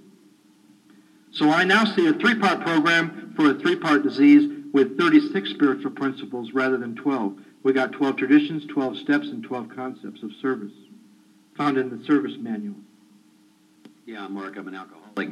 So I now see a 3-part program for a 3-part disease with 36 spiritual principles rather than 12. We got 12 traditions, 12 steps, and 12 concepts of service found in the service manual. Yeah, Mark, I'm an alcoholic.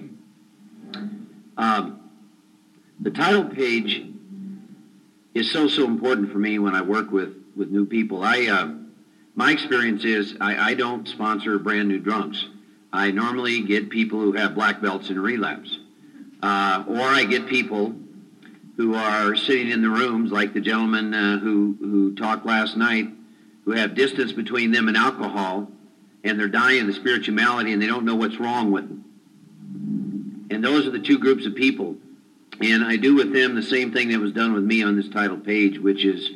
The title page is so important for me when I work with new people. My experience is I don't sponsor brand new drunks. I normally get people who have black belts in relapse. Or I get people who are sitting in the rooms like the gentleman who talked last night, who have distance between them and alcohol, and they're dying of the spirituality and they don't know what's wrong with them. And those are the 2 groups of people. And I do with them the same thing that was done with me on this title page, which is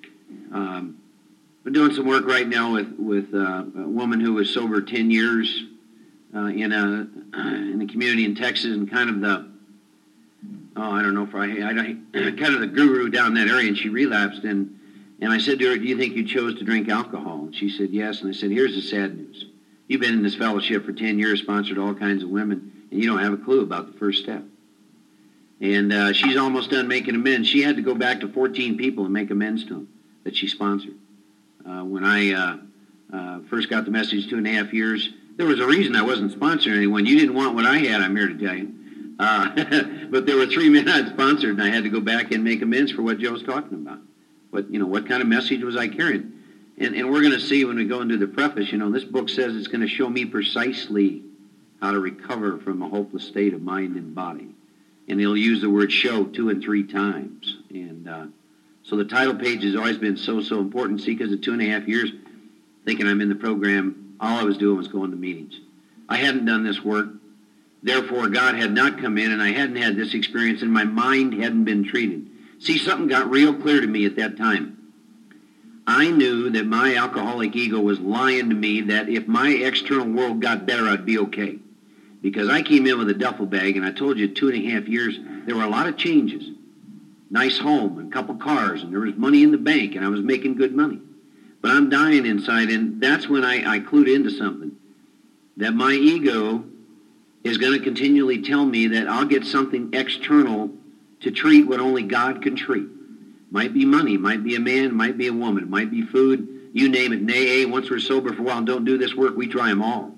we're doing some work right now with a woman who was sober 10 years in a community in Texas, and kind of the I don't know if kind of the guru down that area, and she relapsed, and I said to her, "Do you think you chose to drink alcohol?" And she said, "Yes." And I said, "Here's the sad news. You've been in this fellowship for 10 years, sponsored all kinds of women, and you don't have a clue about the first step." And she's almost done making amends. She had to go back to 14 people and make amends to them that she sponsored. When I first got the message 2.5 years, there was a reason I wasn't sponsoring anyone. You didn't want what I had, I'm here to tell you. But there were 3 men I'd sponsored, and I had to go back and make amends for what Joe was talking about. What kind of message was I carrying? And we're going to see when we go into the preface, this book says it's going to show me precisely how to recover from a hopeless state of mind and body. And he'll use the word show 2 and 3 times. And so the title page has always been so important. See, because of 2.5 years, thinking I'm in the program, all I was doing was going to meetings. I hadn't done this work. Therefore, God had not come in, and I hadn't had this experience, and my mind hadn't been treated. See, something got real clear to me at that time. I knew that my alcoholic ego was lying to me that if my external world got better, I'd be okay. Because I came in with a duffel bag, and I told you 2.5 years, there were a lot of changes. Nice home, and a couple cars, and there was money in the bank, and I was making good money. But I'm dying inside, and that's when I clued into something. That my ego is going to continually tell me that I'll get something external to treat what only God can treat. Might be money, might be a man, might be a woman, might be food, you name it. In AA, once we're sober for a while and don't do this work, we try them all.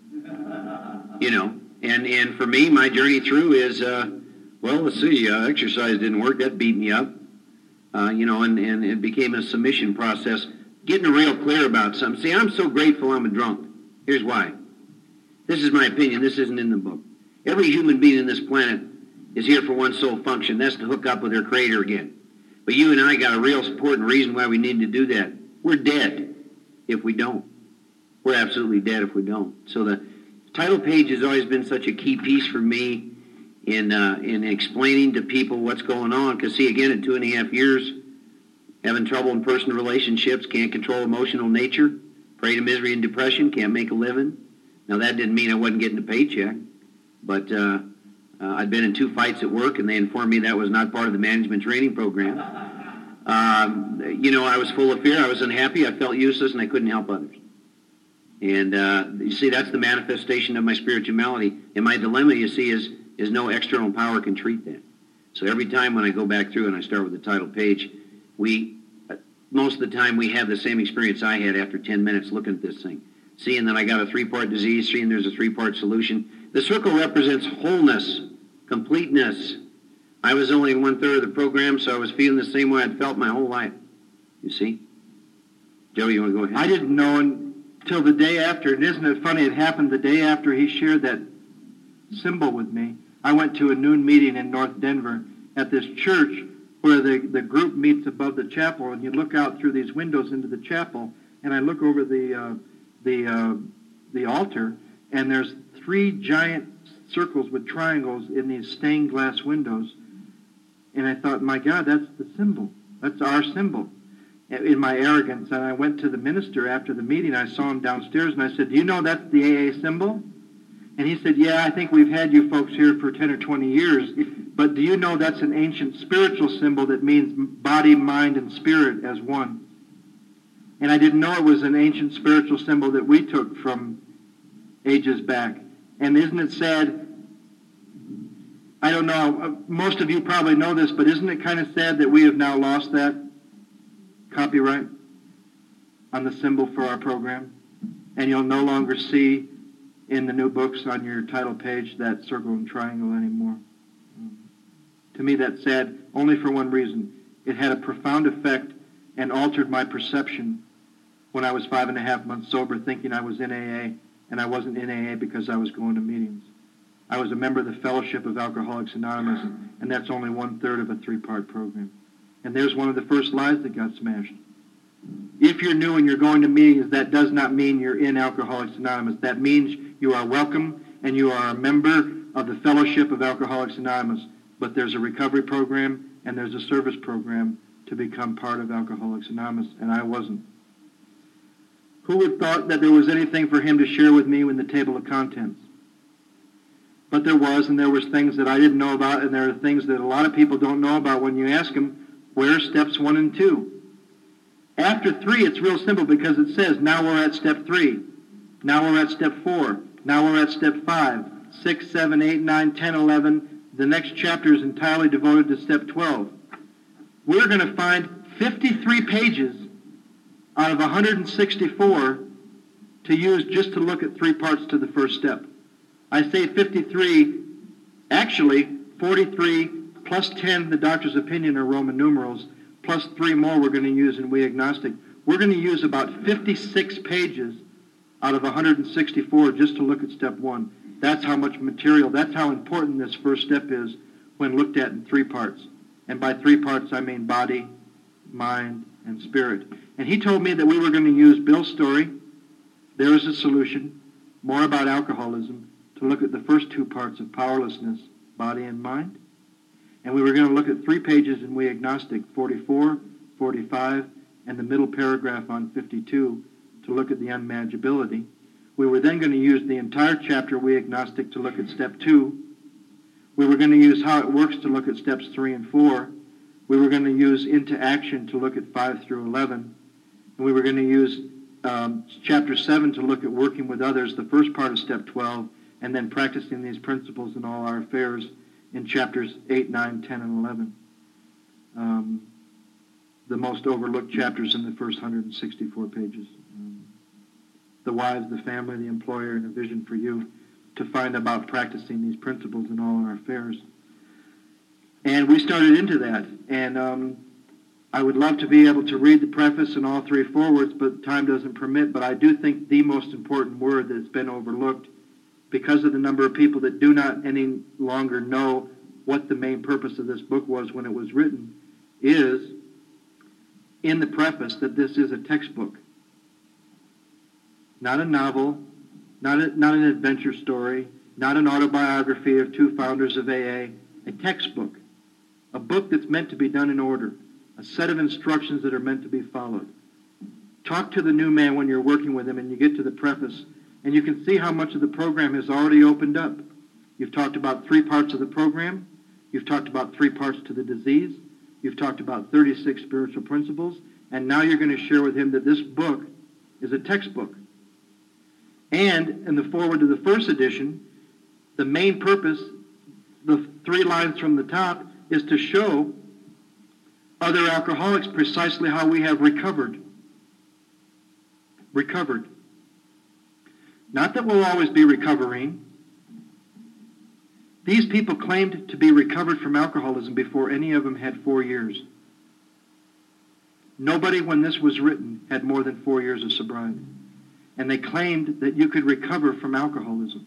And for me, my journey through is, let's see, exercise didn't work, that beat me up. And it became a submission process, getting real clear about something. See, I'm so grateful I'm a drunk. Here's why. This is my opinion. This isn't in the book. Every human being on this planet is here for one sole function. That's to hook up with their Creator again. But you and I got a real important reason why we need to do that. We're dead if we don't. We're absolutely dead if we don't. So the title page has always been such a key piece for me in explaining to people what's going on. Because, see, again, at 2.5 years, having trouble in personal relationships, can't control emotional nature, prey to misery and depression, can't make a living. Now, that didn't mean I wasn't getting a paycheck, but I'd been in 2 fights at work, and they informed me that was not part of the management training program. I was full of fear. I was unhappy. I felt useless, and I couldn't help others. And you see, that's the manifestation of my spirituality. And my dilemma, you see, is no external power can treat that. So every time when I go back through and I start with the title page, most of the time we have the same experience I had after 10 minutes looking at this thing. Seeing that I got a 3-part disease, seeing there's a 3-part solution. The circle represents wholeness, completeness. I was only in 1/3 of the program, so I was feeling the same way I'd felt my whole life. You see? Joe, you want to go ahead? I didn't know until the day after, and isn't it funny, it happened the day after he shared that symbol with me. I went to a noon meeting in North Denver at this church where the group meets above the chapel, and you look out through these windows into the chapel, and I look over the altar, and there's 3 giant circles with triangles in these stained glass windows. And I thought, my God, that's the symbol. That's our symbol. In my arrogance, and I went to the minister after the meeting. I saw him downstairs, and I said, "Do you know that's the AA symbol?" And he said, "Yeah, I think we've had you folks here for 10 or 20 years, but do you know that's an ancient spiritual symbol that means body, mind, and spirit as one?" And I didn't know it was an ancient spiritual symbol that we took from ages back. And isn't it sad? I don't know, most of you probably know this, but isn't it kind of sad that we have now lost that copyright on the symbol for our program? And you'll no longer see in the new books on your title page that circle and triangle anymore. To me, that's sad only for one reason. It had a profound effect and altered my perception when I was 5.5 months sober, thinking I was in AA, and I wasn't in AA because I was going to meetings. I was a member of the Fellowship of Alcoholics Anonymous, and that's only 1/3 of a 3-part program. And there's one of the first lies that got smashed. If you're new and you're going to meetings, that does not mean you're in Alcoholics Anonymous. That means you are welcome and you are a member of the Fellowship of Alcoholics Anonymous. but there's a recovery program and there's a service program to become part of Alcoholics Anonymous, and I wasn't. Who would have thought that there was anything for him to share with me in the table of contents? But there was, and there was things that I didn't know about, and there are things that a lot of people don't know about when you ask them, where's steps 1 and 2? After 3, it's real simple because it says, now we're at step 3. Now we're at step 4. Now we're at step 5. 6, 7, 8, 9, 10, 11. The next chapter is entirely devoted to step 12. We're going to find 53 pages out of 164 to use just to look at 3 parts to the first step. I say 53, actually 43 plus 10, the doctor's opinion, are Roman numerals, plus 3 more we're going to use in We Agnostic. We're going to use about 56 pages out of 164 just to look at step 1. That's how much material, that's how important this first step is when looked at in 3 parts. And by 3 parts, I mean body, mind, and spirit. And he told me that we were going to use Bill's story, There is a Solution, more about alcoholism, to look at the first 2 parts of powerlessness, body and mind. And we were going to look at 3 pages in We Agnostic, 44, 45, and the middle paragraph on 52 to look at the unmanageability. We were then going to use the entire chapter We Agnostic to look at step 2. We were going to use How It Works to look at steps 3 and 4. We were going to use Into Action to look at 5 through 11. And we were going to use chapter 7 to look at Working with Others, the first part of step 12, and then practicing these principles in all our affairs in chapters 8, 9, 10, and 11. The most overlooked chapters in the first 164 pages. The wives, the family, the employer, and a vision for you to find about practicing these principles in all our affairs. And we started into that. And I would love to be able to read the preface and all 3 forewords, but time doesn't permit. But I do think the most important word that's been overlooked, because of the number of people that do not any longer know what the main purpose of this book was when it was written, is in the preface that this is a textbook. Not a novel, not an adventure story, not an autobiography of 2 founders of AA, a textbook. A book that's meant to be done in order. A set of instructions that are meant to be followed. Talk to the new man when you're working with him and you get to the preface, and you can see how much of the program has already opened up. You've talked about 3 parts of the program. You've talked about 3 parts to the disease. You've talked about 36 spiritual principles. And now you're going to share with him that this book is a textbook. And in the foreword to the first edition, the main purpose, the 3 lines from the top, is to show other alcoholics precisely how we have recovered. Recovered. Not that we'll always be recovering. These people claimed to be recovered from alcoholism before any of them had 4 years. Nobody, when this was written, had more than 4 years of sobriety. And they claimed that you could recover from alcoholism.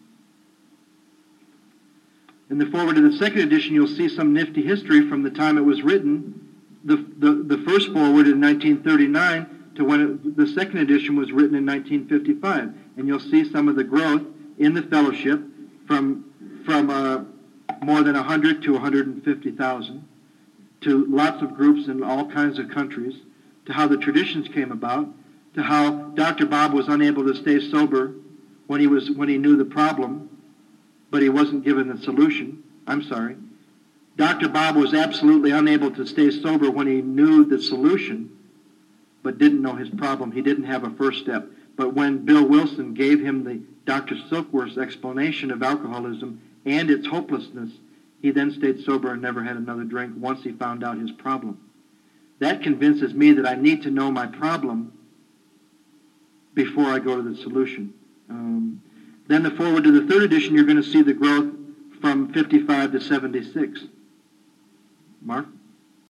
In the foreword to the second edition, you'll see some nifty history from the time it was written. The first foreword in 1939 to when the second edition was written in 1955. And you'll see some of the growth in the fellowship from more than 100 to 150,000, to lots of groups in all kinds of countries, to how the traditions came about, to how Dr. Bob was unable to stay sober when he knew the problem, but he wasn't given the solution. I'm sorry. Dr. Bob was absolutely unable to stay sober when he knew the solution, but didn't know his problem. He didn't have a first step. But when Bill Wilson gave him the Dr. Silkworth's explanation of alcoholism and its hopelessness, he then stayed sober and never had another drink once he found out his problem. That convinces me that I need to know my problem before I go to the solution. Then the forward to the third edition, you're going to see the growth from 55 to 76. Mark?